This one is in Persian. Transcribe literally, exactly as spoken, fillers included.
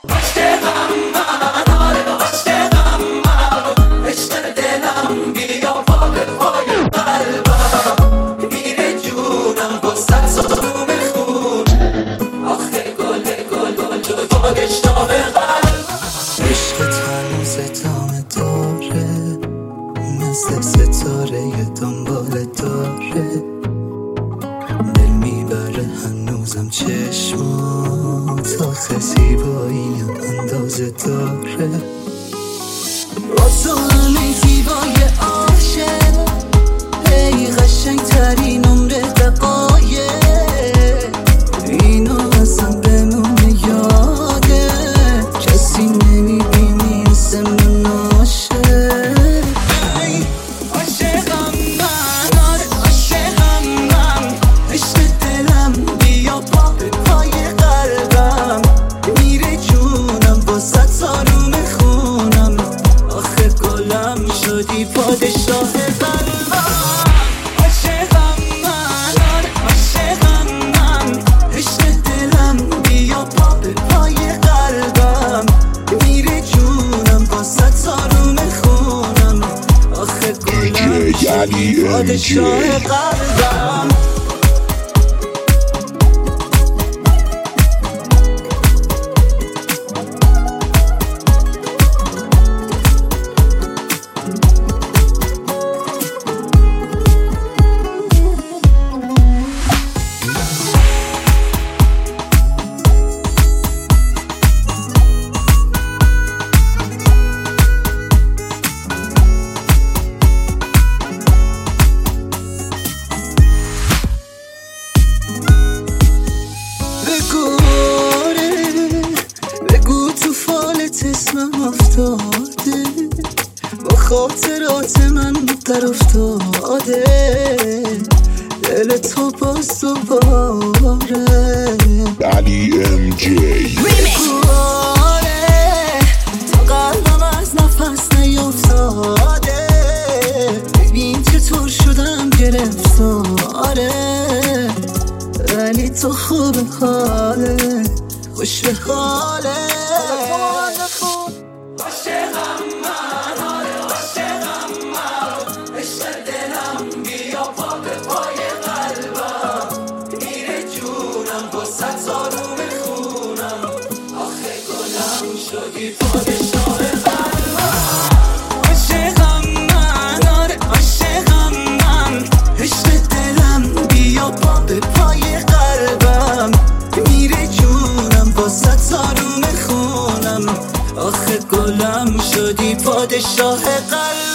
مثل ستاره دنبال داره، دل میبره هنوزم چشمات، آخه زیبایی اندازه داره. با تو همه زیبای عاشق، ای قشنگ ترین عمر دقایق، اینو اصلا بمونه یاده، کسی نمیبینی مثل من عاشق. شدی پادشاه قلبم، عاشقم من، عاشقم من، عشق دلم بیا پا به پای قلبم، میره جونم با ست آروم خونم، آخه گلم شدی پادشاه قلبم. بگو تو فالت اسمم افتاده، با خاطرات من در افتاده، دل تو باز دوباره. علی ام جی بگواره تا قلبم از نفس نیفتاده، ببین چطور شدم گرفتاره، ولی تو خوب حاله، خوش به حاله. عاشقم من، آره عاشقم من، عشق دلم بیا پا به پای قلبم، میره جونم با ست آروم خونم، آخه گلم شدی پادشاه قلبم. عاشقم من، آره عاشقم من، عشق دلم بیا پا به پای قلبم، میره جونم با ست آروم خونم، آخه گلم شدی پادشاه قلبم.